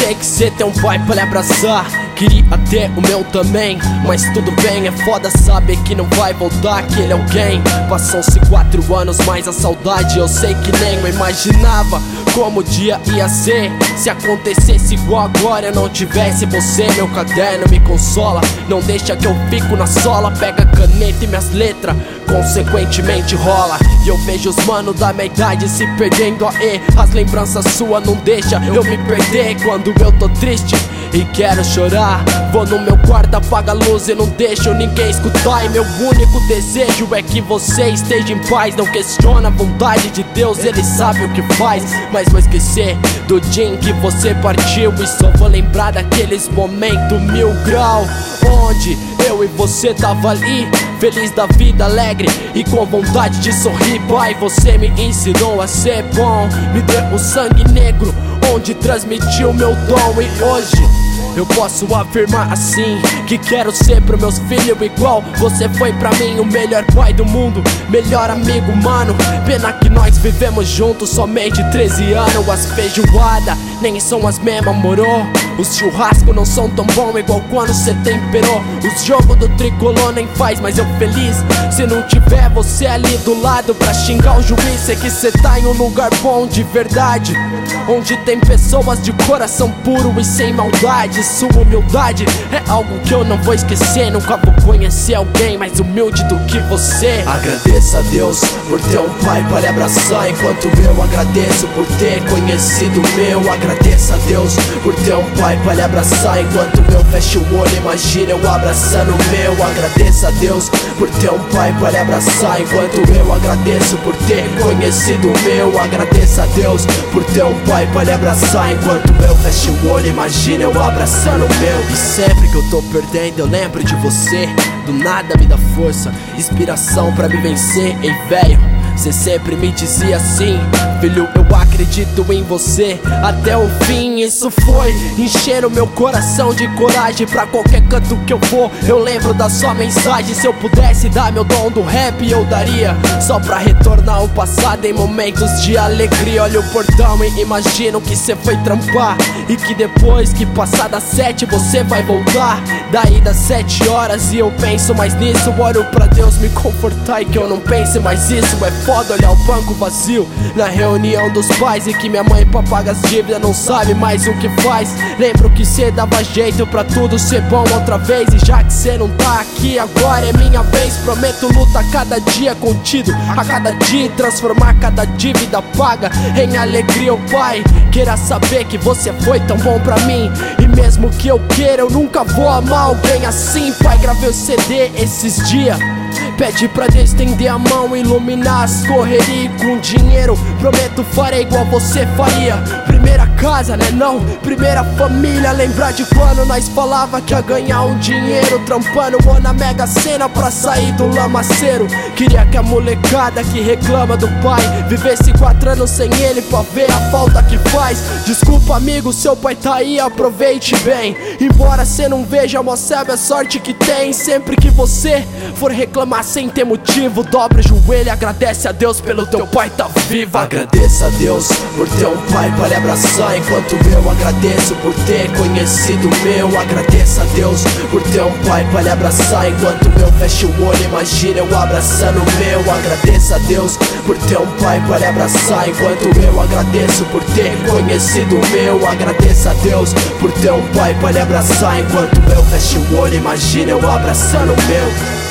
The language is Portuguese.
sei que cê tem um pai pra lhe abraçar. Queria ter o meu também, mas tudo bem. É foda saber que não vai voltar aquele alguém. Passam-se 4 anos, mas a saudade eu sei que nem eu imaginava como o dia ia ser. Se acontecesse igual agora, eu não tivesse você. Meu caderno me consola, não deixa que eu fico na sola. Pega a caneta e minhas letras, consequentemente rola. E eu vejo os mano da minha idade se perdendo aí. As lembranças suas não deixa eu me perder. Quando eu tô triste e quero chorar, vou no meu quarto, apaga a luz e não deixo ninguém escutar. E meu único desejo é que você esteja em paz. Não questiona a vontade de Deus, Ele sabe o que faz. Mas vou esquecer do dia em que você partiu e só vou lembrar daqueles momentos 1000 graus, onde eu e você tava ali, feliz da vida, alegre e com vontade de sorrir. Pai, você me ensinou a ser bom, me deu um sangue negro onde transmitiu meu dom. E hoje eu posso afirmar assim, que quero ser pros meus filhos igual você foi pra mim. O melhor pai do mundo, melhor amigo, mano. Pena que nós vivemos juntos somente 13 anos. As feijoadas nem são as mesmas, moro? Os churrascos não são tão bons igual quando cê temperou. Os jogos do tricolor nem faz mais eu feliz. Se não tiver você ali do lado pra xingar o juiz, sei que cê tá em um lugar bom de verdade, onde tem pessoas de coração puro e sem maldade. Sua humildade é algo que eu não vou esquecer. Nunca vou conhecer alguém mais humilde do que você. Agradeça a Deus por ter um pai pra lhe abraçar, enquanto eu agradeço por ter conhecido o meu. Agradeça a Deus por ter um pai pra lhe abraçar, enquanto eu fecho o olho, imagina eu abraçando o meu. Agradeça a Deus por ter um pai pra lhe abraçar, enquanto eu agradeço por ter conhecido o meu. Agradeça a Deus por ter um pai pra lhe abraçar, enquanto eu fecho o olho, imagina eu abraçando o meu. E sempre que eu tô perdendo eu lembro de você. Do nada me dá força, inspiração pra me vencer. Ei velho, cê sempre me dizia assim: filho, eu acredito em você até o fim. Isso foi encher o meu coração de coragem. Pra qualquer canto que eu for, eu lembro da sua mensagem. Se eu pudesse dar meu dom do rap, eu daria, só pra retornar ao passado em momentos de alegria. Olha o portão e imagino que cê foi trampar, e que depois que passar das 7 você vai voltar. Daí das 7 horas e eu penso mais nisso. Oro pra Deus me confortar e que eu não pense mais isso. É foda olhar o banco vazio na reunião dos pais, e que minha mãe pra pagar as dívidas não sabe mais o que faz. Lembro que cê dava jeito pra tudo ser bom outra vez, e já que cê não tá aqui agora é minha vez. Prometo lutar cada dia contido, a cada dia transformar cada dívida paga em alegria. O pai queira saber que você foi tão bom pra mim, e mesmo que eu queira eu nunca vou amar alguém assim. Pai, gravei o CD esses dias, pede pra Deus estender a mão, iluminar as correrias. Com dinheiro prometo farei igual você faria. Primeira casa, né não? Primeira família. Lembrar de quando nós falava que ia ganhar um dinheiro trampando ou na Mega Sena pra sair do lamaceiro. Queria que a molecada que reclama do pai vivesse 4 anos sem ele pra ver a falta que faz. Desculpa amigo, seu pai tá aí, aproveite bem. Embora cê não veja, mas sabe a sorte que tem. Sempre que você for reclamar sem ter motivo, dobra o joelho e agradece a Deus pelo teu pai tá vivo. Agradeça a Deus por ter um pai pra lhe abraçar, enquanto eu agradeço por ter conhecido o meu. Agradeça a Deus por ter um pai pra lhe abraçar, enquanto eu fecho o olho, imagina eu abraçando o meu. Agradeça a Deus por ter um pai pra lhe abraçar, enquanto eu agradeço por ter conhecido o meu. Agradeça a Deus por ter um pai pra lhe abraçar, enquanto eu fecho o olho, imagina eu abraçando o meu.